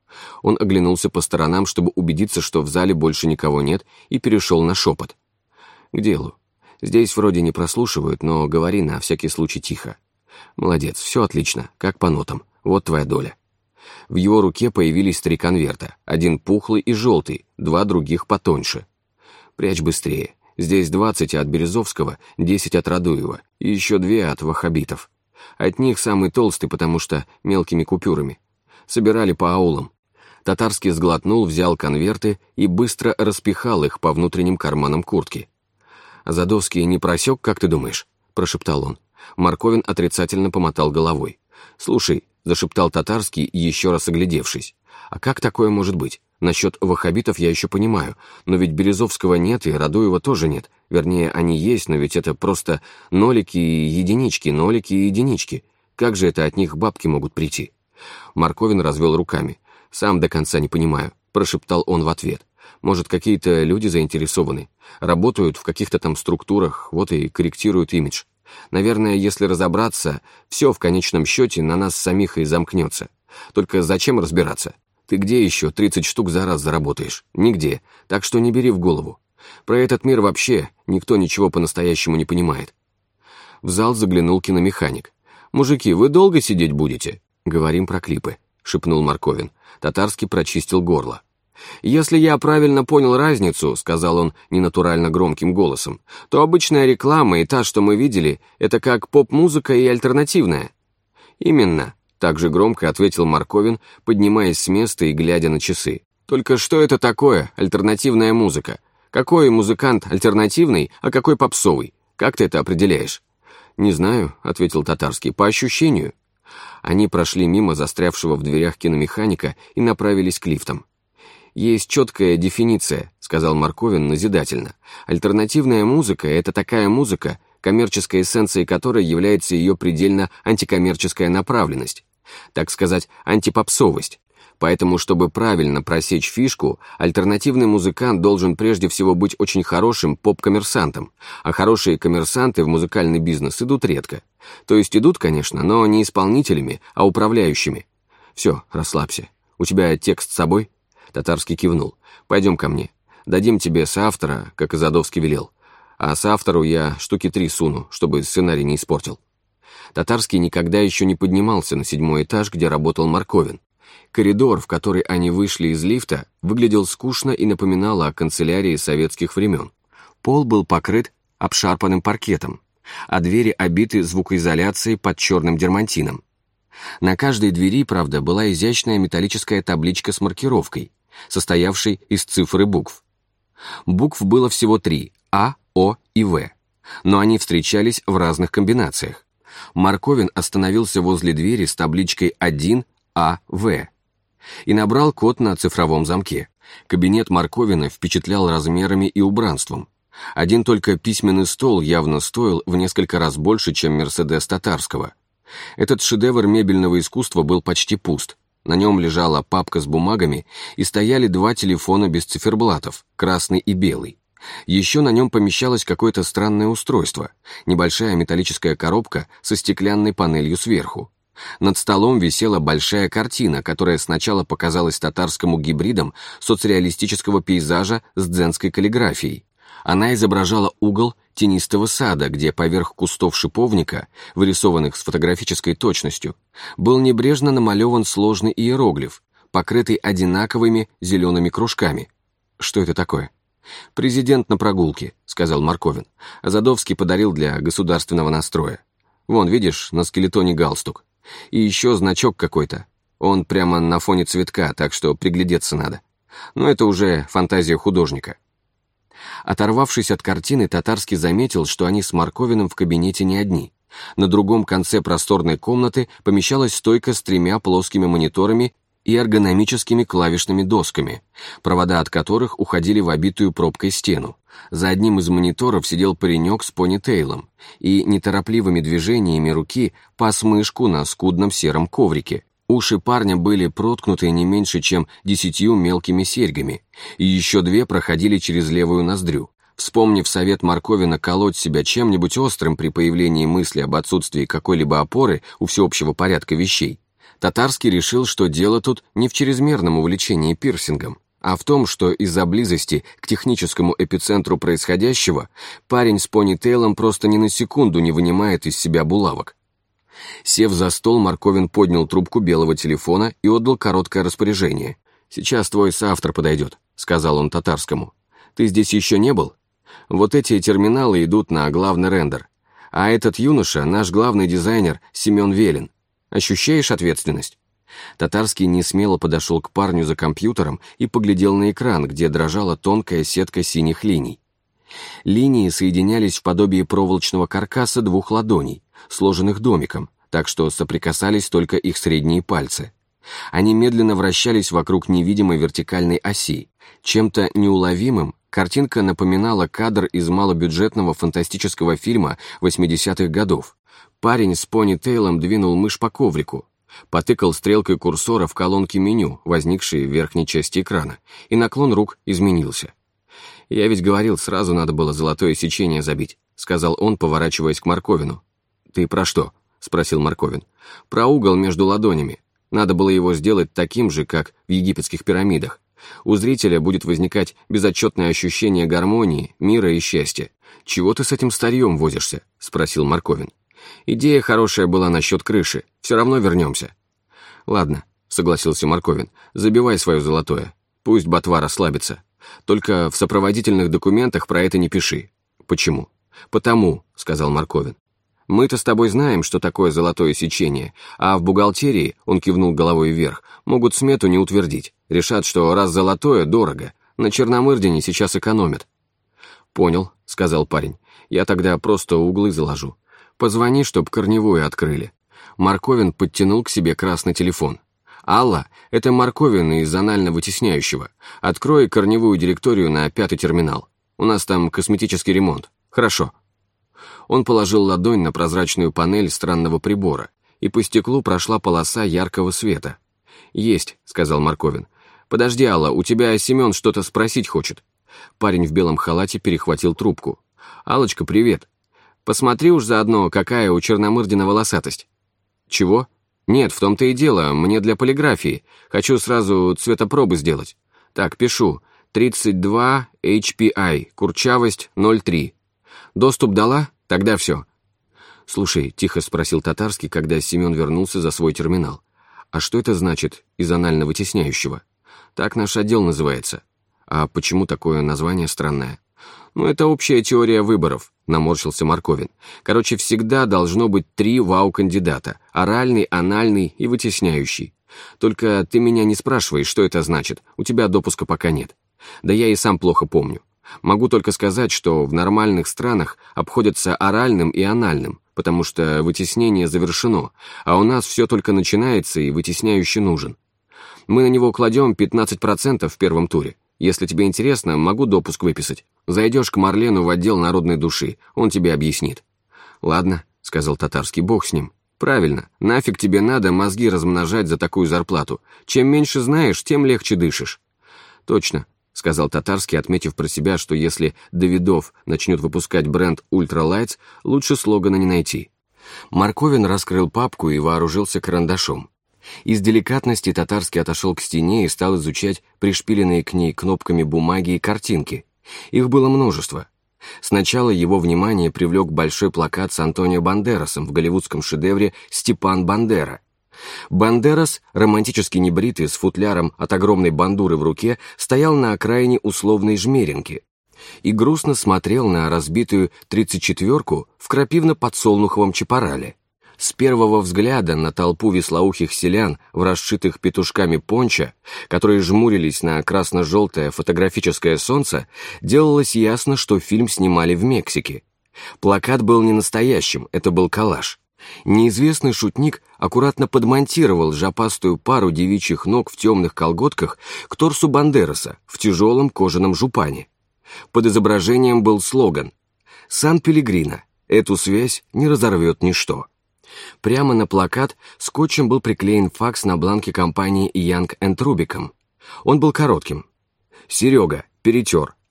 A: Он оглянулся по сторонам, чтобы убедиться, что в зале больше никого нет, и перешел на шепот. «К делу. Здесь вроде не прослушивают, но говори на всякий случай тихо. Молодец, все отлично, как по нотам. Вот твоя доля». В его руке появились три конверта. Один пухлый и желтый, два других потоньше. «Прячь быстрее. Здесь двадцать от Березовского, десять от Радуева, и еще две от ваххабитов. От них самый толстый, потому что мелкими купюрами. Собирали по аулам». Татарский сглотнул, взял конверты и быстро распихал их по внутренним карманам куртки. «Задовский не просек, как ты думаешь?» – прошептал он. Марковин отрицательно помотал головой. «Слушай», – зашептал Татарский, еще раз оглядевшись, «а как такое может быть? Насчет ваххабитов я еще понимаю, но ведь Березовского нет и Радуева тоже нет. Вернее, они есть, но ведь это просто нолики и единички, нолики и единички. Как же это от них бабки могут прийти?» Марковин развел руками. «Сам до конца не понимаю», – прошептал он в ответ. «Может, какие-то люди заинтересованы, работают в каких-то там структурах, вот и корректируют имидж. Наверное, если разобраться, все в конечном счете на нас самих и замкнется. Только зачем разбираться? Ты где еще тридцать штук за раз заработаешь? Нигде, так что не бери в голову. Про этот мир вообще никто ничего по-настоящему не понимает». В зал заглянул киномеханик. «Мужики, вы долго сидеть будете?» «Говорим про клипы», — шепнул Марковин. Татарский прочистил горло. «Если я правильно понял разницу, — сказал он ненатурально громким голосом, — то обычная реклама и та, что мы видели, это как поп-музыка и альтернативная». «Именно», — также громко ответил Марковин, поднимаясь с места и глядя на часы. «Только что это такое альтернативная музыка? Какой музыкант альтернативный, а какой попсовый? Как ты это определяешь?» «Не знаю», — ответил Татарский, — «по ощущению». Они прошли мимо застрявшего в дверях киномеханика и направились к лифтам. «Есть четкая дефиниция», — сказал Марковин назидательно. «Альтернативная музыка — это такая музыка, коммерческой эссенцией которой является ее предельно антикоммерческая направленность, так сказать, антипопсовость. Поэтому, чтобы правильно просечь фишку, альтернативный музыкант должен прежде всего быть очень хорошим поп-коммерсантом, а хорошие коммерсанты в музыкальный бизнес идут редко. То есть идут, конечно, но не исполнителями, а управляющими. Все, расслабься. У тебя текст с собой?» Татарский кивнул. «Пойдем ко мне. Дадим тебе соавтора, как и Задовский велел. А соавтору я штуки три суну, чтобы сценарий не испортил». Татарский никогда еще не поднимался на седьмой этаж, где работал Марковин. Коридор, в который они вышли из лифта, выглядел скучно и напоминал о канцелярии советских времен. Пол был покрыт обшарпанным паркетом, а двери обиты звукоизоляцией под черным дермантином. На каждой двери, правда, была изящная металлическая табличка с маркировкой, состоявшей из цифр и букв. Букв было всего три – А, О и В, но они встречались в разных комбинациях. Марковин остановился возле двери с табличкой один А В и набрал код на цифровом замке. Кабинет Марковина впечатлял размерами и убранством. Один только письменный стол явно стоил в несколько раз больше, чем «Мерседес» Татарского. Этот шедевр мебельного искусства был почти пуст. На нем лежала папка с бумагами и стояли два телефона без циферблатов, красный и белый. Еще на нем помещалось какое-то странное устройство, небольшая металлическая коробка со стеклянной панелью сверху. Над столом висела большая картина, которая сначала показалась Татарскому гибридом соцреалистического пейзажа с дзенской каллиграфией. Она изображала угол тенистого сада, где поверх кустов шиповника, вырисованных с фотографической точностью, был небрежно намалеван сложный иероглиф, покрытый одинаковыми зелеными кружками. Что это такое? «Президент на прогулке», — сказал Марковин. А Задовский подарил для государственного настроя. Вон, видишь, на скелетоне галстук. И еще значок какой-то. Он прямо на фоне цветка, так что приглядеться надо. Но это уже фантазия художника. Оторвавшись от картины, Татарский заметил, что они с Марковиным в кабинете не одни. На другом конце просторной комнаты помещалась стойка с тремя плоскими мониторами и эргономическими клавишными досками, провода от которых уходили в обитую пробкой стену. За одним из мониторов сидел паренек с понитейлом и неторопливыми движениями руки пас мышку на скудном сером коврике. Уши парня были проткнуты не меньше, чем десятью мелкими серьгами, и еще две проходили через левую ноздрю. Вспомнив совет Марковина колоть себя чем-нибудь острым при появлении мысли об отсутствии какой-либо опоры у всеобщего порядка вещей, Татарский решил, что дело тут не в чрезмерном увлечении пирсингом, а в том, что из-за близости к техническому эпицентру происходящего парень с понитейлом просто ни на секунду не вынимает из себя булавок. Сев за стол, Марковин поднял трубку белого телефона и отдал короткое распоряжение. «Сейчас твой соавтор подойдет», — сказал он Татарскому. «Ты здесь еще не был? Вот эти терминалы идут на главный рендер. А этот юноша — наш главный дизайнер Семен Велин. Ощущаешь ответственность?» Татарский несмело подошел к парню за компьютером и поглядел на экран, где дрожала тонкая сетка синих линий. Линии соединялись в подобие проволочного каркаса двух ладоней, сложенных домиком, так что соприкасались только их средние пальцы. Они медленно вращались вокруг невидимой вертикальной оси. Чем-то неуловимым картинка напоминала кадр из малобюджетного фантастического фильма восьмидесятых годов. Парень с понитейлом двинул мышь по коврику, потыкал стрелкой курсора в колонке меню, возникшей в верхней части экрана, и наклон рук изменился. «Я ведь говорил, сразу надо было золотое сечение забить», — сказал он, поворачиваясь к Марковину. «Ты про что?» — спросил Марковин. «Про угол между ладонями. Надо было его сделать таким же, как в египетских пирамидах. У зрителя будет возникать безотчетное ощущение гармонии, мира и счастья. Чего ты с этим старьем возишься?» — спросил Марковин. «Идея хорошая была насчет крыши. Все равно вернемся». «Ладно», — согласился Марковин, — «забивай свое золотое. Пусть ботва расслабится. Только в сопроводительных документах про это не пиши». «Почему?» «Потому», — сказал Марковин. «Мы-то с тобой знаем, что такое золотое сечение, а в бухгалтерии, — он кивнул головой вверх, — могут смету не утвердить. Решат, что раз золотое, дорого. На Черномырдине сейчас экономят». «Понял», — сказал парень. «Я тогда просто углы заложу. Позвони, чтоб корневую открыли». Марковин подтянул к себе красный телефон. «Алла, это Марковин из анально-вытесняющего. Открой корневую директорию на пятый терминал. У нас там косметический ремонт. Хорошо». Он положил ладонь на прозрачную панель странного прибора, и по стеклу прошла полоса яркого света. «Есть», — сказал Марковин. «Подожди, Алла, у тебя Семен что-то спросить хочет». Парень в белом халате перехватил трубку. «Аллочка, привет. Посмотри уж заодно, какая у Черномырдина волосатость». «Чего?» «Нет, в том-то и дело, мне для полиграфии. Хочу сразу цветопробы сделать. Так, пишу. тридцать два эйч пи ай, курчавость ноль три. Доступ дала? Тогда все». «Слушай», — тихо спросил Татарский, когда Семен вернулся за свой терминал. «А что это значит из анально-вытесняющего?» «Так наш отдел называется». «А почему такое название странное?» «Ну, это общая теория выборов», — наморщился Марковин. «Короче, всегда должно быть три вау-кандидата — оральный, анальный и вытесняющий. Только ты меня не спрашивай, что это значит, у тебя допуска пока нет. Да я и сам плохо помню. Могу только сказать, что в нормальных странах обходятся оральным и анальным, потому что вытеснение завершено, а у нас все только начинается и вытесняющий нужен. Мы на него кладем пятнадцать процентов в первом туре. Если тебе интересно, могу допуск выписать. Зайдешь к Марлену в отдел народной души, он тебе объяснит». «Ладно», — сказал Татарский, — «бог с ним». «Правильно, нафиг тебе надо мозги размножать за такую зарплату. Чем меньше знаешь, тем легче дышишь». «Точно», — сказал Татарский, отметив про себя, что если Давидов начнет выпускать бренд Ultralights, лучше слогана не найти. Марковин раскрыл папку и вооружился карандашом. Из деликатности Татарский отошел к стене и стал изучать пришпиленные к ней кнопками бумаги и картинки. Их было множество. Сначала его внимание привлек большой плакат с Антонио Бандерасом в голливудском шедевре «Степан Бандера». Бандерас, романтически небритый, с футляром от огромной бандуры в руке, стоял на окраине условной жмеринки и грустно смотрел на разбитую тридцать четвёрку в крапивно-подсолнуховом чапарале. С первого взгляда на толпу вислоухих селян в расшитых петушками пончо, которые жмурились на красно-желтое фотографическое солнце, делалось ясно, что фильм снимали в Мексике. Плакат был не настоящим, это был коллаж. Неизвестный шутник аккуратно подмонтировал жопастую пару девичьих ног в темных колготках к торсу Бандераса в тяжелом кожаном жупане. Под изображением был слоган «Сан-Пелегрино. Эту связь не разорвет ничто». Прямо на плакат скотчем был приклеен факс на бланке компании Young энд Rubicam. Он был коротким. «Серега, перетер.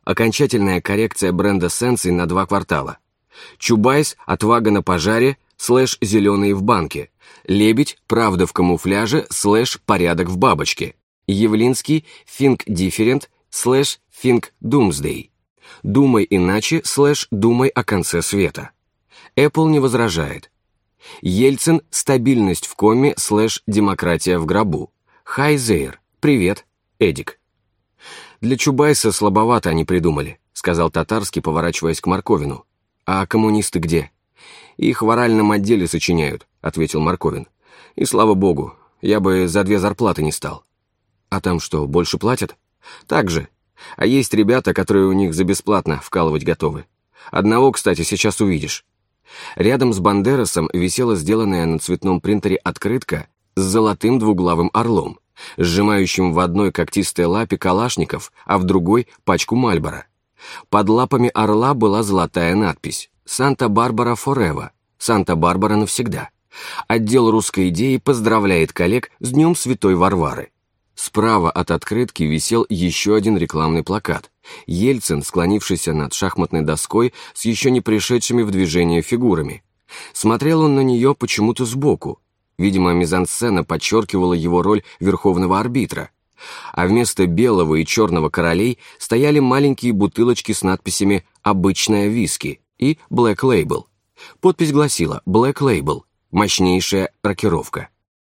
A: окончательная коррекция бренда Сенсей на два квартала. Чубайс «Отвага на пожаре» слэш «Зеленые в банке». Лебедь «Правда в камуфляже» слэш «Порядок в бабочке». Явлинский «Think Different» слэш «Think Doomsday». «Думай иначе» слэш «Думай о конце света». Apple не возражает. Ельцин «Стабильность в коме» слэш «Демократия в гробу». Hi there. Привет, Эдик. Для Чубайса слабовато они придумали, сказал Татарский, поворачиваясь к Марковину. А коммунисты где? Их в оральном отделе сочиняют, ответил Марковин. И слава богу, я бы за две зарплаты не стал. А там что, больше платят? Так же. А есть ребята, которые у них за бесплатно вкалывать готовы. Одного, кстати, сейчас увидишь. Рядом с Бандерасом висела сделанная на цветном принтере открытка с золотым двуглавым орлом, сжимающим в одной когтистой лапе калашников, а в другой — пачку Мальборо. Под лапами орла была золотая надпись «Санта-Барбара Форева», «Санта-Барбара навсегда». Отдел русской идеи поздравляет коллег с Днем Святой Варвары. Справа от открытки висел еще один рекламный плакат. Ельцин, склонившийся над шахматной доской с еще не пришедшими в движение фигурами. Смотрел он на нее почему-то сбоку. Видимо, мизансцена подчеркивала его роль верховного арбитра. А вместо белого и черного королей стояли маленькие бутылочки с надписями «Обычная виски» и «Black Label». Подпись гласила «Black Label» — мощнейшая рокировка.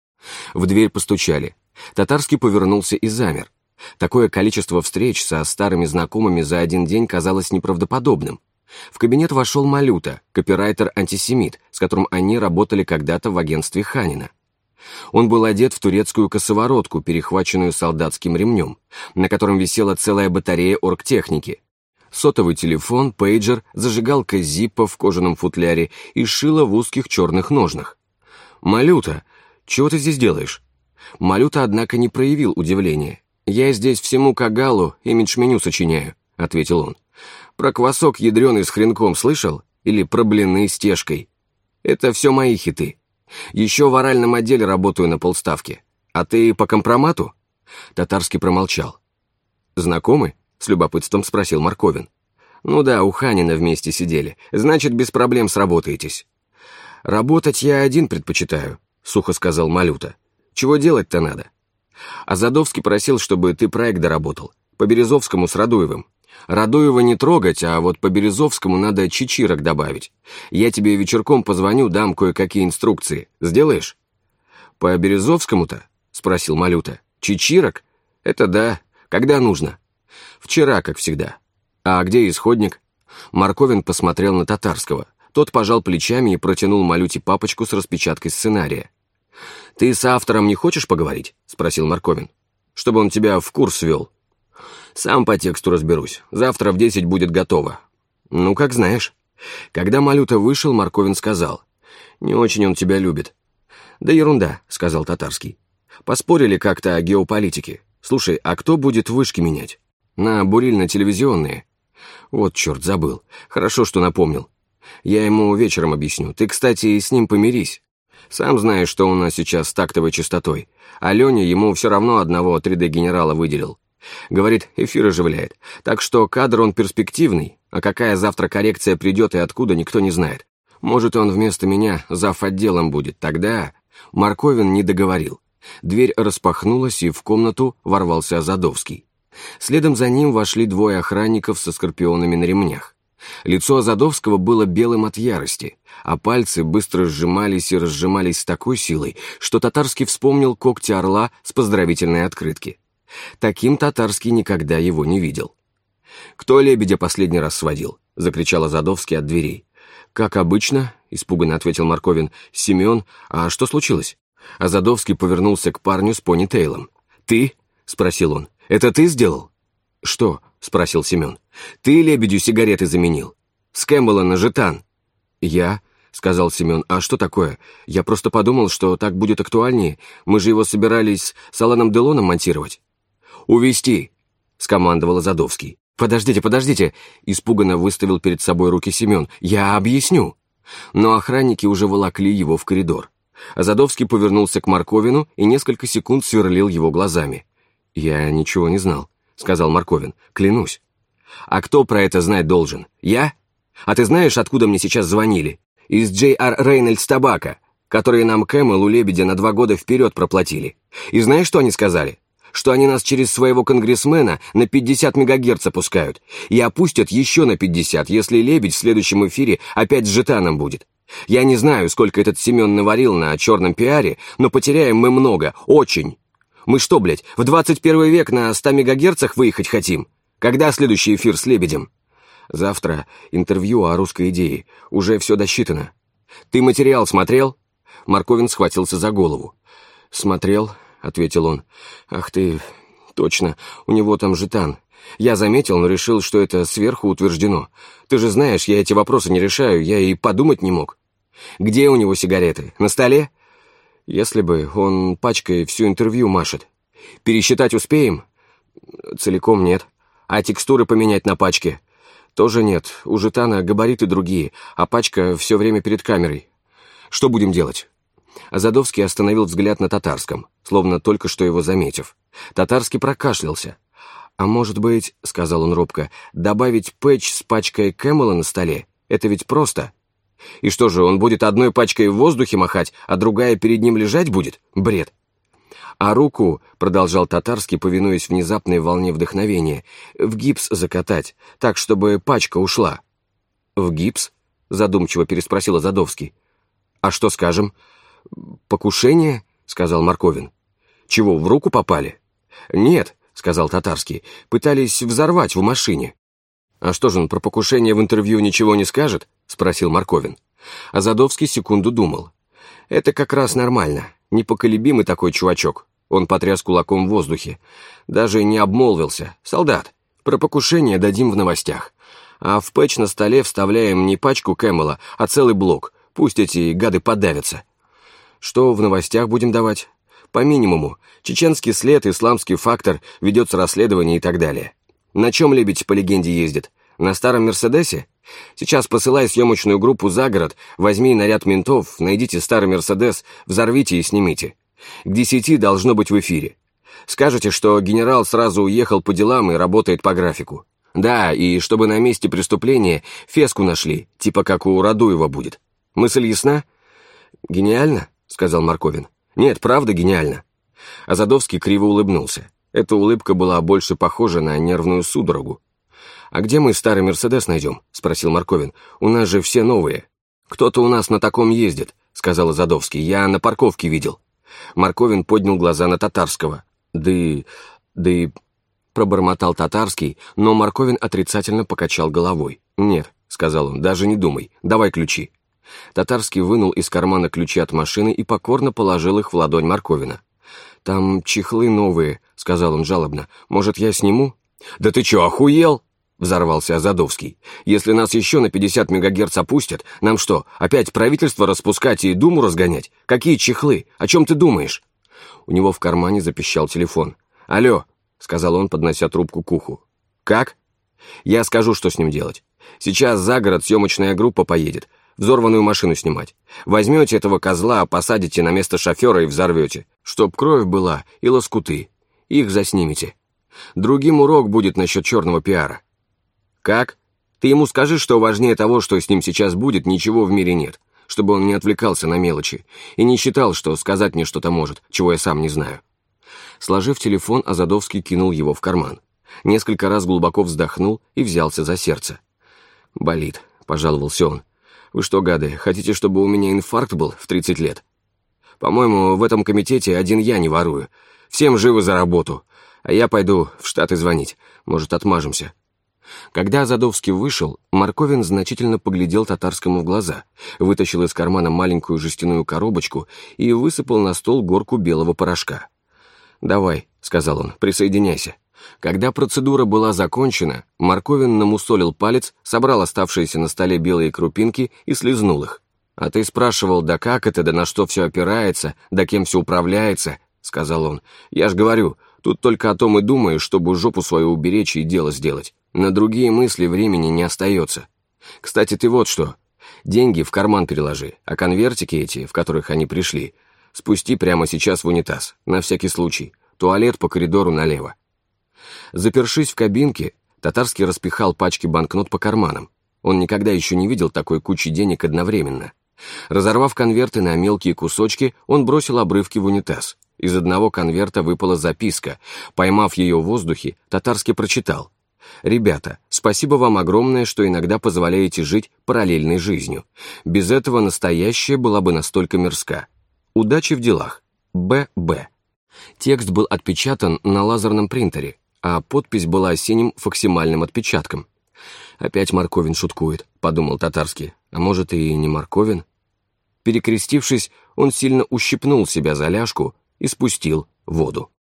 A: В дверь постучали. Татарский повернулся и замер. Такое количество встреч со старыми знакомыми за один день казалось неправдоподобным. В кабинет вошел Малюта, копирайтер-антисемит, с которым они работали когда-то в агентстве Ханина. Он был одет в турецкую косоворотку, перехваченную солдатским ремнем, на котором висела целая батарея оргтехники. Сотовый телефон, пейджер, зажигалка Зиппо в кожаном футляре и шило в узких черных ножнах. «Малюта, чего ты здесь делаешь?» Малюта, однако, не проявил удивления. «Я здесь всему Кагалу имидж-меню сочиняю», — ответил он. «Про квасок ядреный с хренком слышал? Или про блины с тешкой? Это все мои хиты. Еще в оральном отделе работаю на полставки. А ты по компромату?» Татарский промолчал. «Знакомы?» — с любопытством спросил Марковин. «Ну да, у Ханина вместе сидели. Значит, без проблем сработаетесь». «Работать я один предпочитаю», — сухо сказал Малюта. «Чего делать-то надо?» А Задовский просил, чтобы ты проект доработал. По Березовскому с Радуевым. Радуева не трогать, а вот по Березовскому надо чичирок добавить. Я тебе вечерком позвоню, дам кое-какие инструкции. Сделаешь?» «По Березовскому-то?» — спросил Малюта. «Чичирок? Это да. Когда нужно?» «Вчера, как всегда». «А где исходник?» Марковин посмотрел на Татарского. Тот пожал плечами и протянул Малюте папочку с распечаткой сценария. «Ты с автором не хочешь поговорить?» — спросил Марковин. «Чтобы он тебя в курс ввел». «Сам по тексту разберусь. Завтра в десять будет готово». «Ну, как знаешь». Когда Малюта вышел, Марковин сказал. «Не очень он тебя любит». «Да ерунда», — сказал Татарский. «Поспорили как-то о геополитике. Слушай, а кто будет вышки менять? На бурильно-телевизионные». «Вот черт, забыл. Хорошо, что напомнил. Я ему вечером объясню. Ты, кстати, с ним помирись. Сам знаешь, что у нас сейчас с тактовой частотой. А Леня ему все равно одного три дэ-генерала выделил. Говорит, эфир оживляет. Так что кадр он перспективный, а какая завтра коррекция придет и откуда, никто не знает. Может, он вместо меня зав. Отделом будет. Тогда...» Марковин не договорил. Дверь распахнулась, и в комнату ворвался Азадовский. Следом за ним вошли двое охранников со скорпионами на ремнях. Лицо Азадовского было белым от ярости, а пальцы быстро сжимались и разжимались с такой силой, что Татарский вспомнил когти орла с поздравительной открытки. Таким Татарский никогда его не видел. «Кто лебедя последний раз сводил?» — закричал Азадовский от дверей. «Как обычно», — испуганно ответил Марковин. «Семен, а что случилось?» Азадовский повернулся к парню с понитейлом. «Ты?» — спросил он. «Это ты сделал?» «Что?» — спросил Семен. «Ты лебедю сигареты заменил. С Кэмпбелла на жетан». «Я?» — сказал Семен. «А что такое? Я просто подумал, что так будет актуальнее. Мы же его собирались с Аланом Делоном монтировать». «Увести!» — скомандовал Азадовский. «Подождите, подождите!» — испуганно выставил перед собой руки Семен. «Я объясню!» Но охранники уже волокли его в коридор. Азадовский повернулся к Марковину и несколько секунд сверлил его глазами. «Я ничего не знал», — сказал Марковин. «Клянусь». А кто про это знать должен? Я? А ты знаешь, откуда мне сейчас звонили? Из Джей Ар Рейнольдс Табака, которые нам Кэмэл у Лебедя на два года вперед проплатили. И знаешь, что они сказали? Что они нас через своего конгрессмена на пятьдесят мегагерц опускают, и опустят еще на пятьдесят, если Лебедь в следующем эфире опять с жетаном будет. Я не знаю, сколько этот Семен наварил на черном пиаре, но потеряем мы много, очень. Мы что, блядь, в двадцать первый век на ста мегагерцах выехать хотим? Когда следующий эфир с Лебедем? Завтра интервью о русской идее. Уже все досчитано. Ты материал смотрел? Марковин схватился за голову. Смотрел, ответил он. Ах ты, точно, у него там жетан. Я заметил, но решил, что это сверху утверждено. Ты же знаешь, я эти вопросы не решаю, я и подумать не мог. Где у него сигареты? На столе? Если бы, он пачкой всю интервью машет. Пересчитать успеем? Целиком нет. А текстуры поменять на пачке? Тоже нет. У жетана габариты другие, а пачка все время перед камерой. Что будем делать? Азадовский остановил взгляд на Татарском, словно только что его заметив. Татарский прокашлялся. «А может быть, — сказал он робко, — добавить пэтч с пачкой Кэмела на столе? Это ведь просто. И что же, он будет одной пачкой в воздухе махать, а другая перед ним лежать будет? Бред!» «А руку, — продолжал Татарский, повинуясь внезапной волне вдохновения, — в гипс закатать, так, чтобы пачка ушла». «В гипс?» — задумчиво переспросил Азадовский. «А что скажем?» «Покушение?» — сказал Марковин. «Чего, в руку попали?» «Нет», — сказал Татарский, — «пытались взорвать в машине». «А что же он про покушение в интервью ничего не скажет?» — спросил Марковин. Азадовский секунду думал. «Это как раз нормально. Непоколебимый такой чувачок». Он потряс кулаком в воздухе. Даже не обмолвился. «Солдат, про покушение дадим в новостях. А в пэтч на столе вставляем не пачку Кэмела, а целый блок. Пусть эти гады подавятся». «Что в новостях будем давать?» «По минимуму. Чеченский след, исламский фактор, ведется расследование и так далее». «На чем Лебедь, по легенде, ездит? На старом Мерседесе? Сейчас посылай съемочную группу за город, возьми наряд ментов, найдите старый Мерседес, взорвите и снимите. К десяти должно быть в эфире. Скажете, что генерал сразу уехал по делам и работает по графику. Да, и чтобы на месте преступления феску нашли, типа как у Радуева будет. Мысль ясна?» «Гениально?» — сказал Марковин. «Нет, правда гениально». Азадовский криво улыбнулся. Эта улыбка была больше похожа на нервную судорогу. «А где мы старый Мерседес найдем?» — спросил Марковин. «У нас же все новые». «Кто-то у нас на таком ездит», — сказал Азадовский. «Я на парковке видел». Марковин поднял глаза на Татарского. «Да и... да и...» — пробормотал Татарский, но Марковин отрицательно покачал головой. «Нет», — сказал он, — «даже не думай. Давай ключи». Татарский вынул из кармана ключи от машины и покорно положил их в ладонь Марковина. «Там чехлы новые», — сказал он жалобно. «Может, я сниму?» «Да ты чё, охуел?» — взорвался Азадовский. «Если нас еще на пятьдесят мегагерц опустят, нам что, опять правительство распускать и Думу разгонять? Какие чехлы? О чем ты думаешь?» У него в кармане запищал телефон. «Алло», — сказал он, поднося трубку к уху. «Как?» «Я скажу, что с ним делать. Сейчас за город съемочная группа поедет. Взорванную машину снимать. Возьмете этого козла, посадите на место шофера и взорвете. Чтоб кровь была и лоскуты. Их заснимете. Другим урок будет насчет черного пиара». «Как? Ты ему скажи, что важнее того, что с ним сейчас будет, ничего в мире нет. Чтобы он не отвлекался на мелочи. И не считал, что сказать мне что-то может, чего я сам не знаю». Сложив телефон, Азадовский кинул его в карман. Несколько раз глубоко вздохнул и взялся за сердце. «Болит», — пожаловался он. «Вы что, гады, хотите, чтобы у меня инфаркт был в тридцать лет? По-моему, в этом комитете один я не ворую. Всем живо за работу. А я пойду в Штаты звонить. Может, отмажемся». Когда Азадовский вышел, Марковин значительно поглядел Татарскому в глаза, вытащил из кармана маленькую жестяную коробочку и высыпал на стол горку белого порошка. «Давай», — сказал он, — «присоединяйся». Когда процедура была закончена, Марковин намусолил палец, собрал оставшиеся на столе белые крупинки и слезнул их. «А ты спрашивал, да как это, да на что все опирается, да кем все управляется?» — сказал он. «Я ж говорю, тут только о том и думаю, чтобы жопу свою уберечь и дело сделать. На другие мысли времени не остается. Кстати, ты вот что. Деньги в карман переложи, а конвертики эти, в которых они пришли, спусти прямо сейчас в унитаз, на всякий случай. Туалет по коридору налево». Запершись в кабинке, Татарский распихал пачки банкнот по карманам. Он никогда еще не видел такой кучи денег одновременно. Разорвав конверты на мелкие кусочки, он бросил обрывки в унитаз. Из одного конверта выпала записка. Поймав ее в воздухе, Татарский прочитал: «Ребята, спасибо вам огромное, что иногда позволяете жить параллельной жизнью. Без этого настоящая была бы настолько мирска. Удачи в делах. Б Б». Текст был отпечатан на лазерном принтере, а подпись была синим фоксимальным отпечатком. «Опять Марковин шуткует», — подумал Татарский. «А может, и не Марковин?» Перекрестившись, он сильно ущипнул себя за ляжку и спустил воду.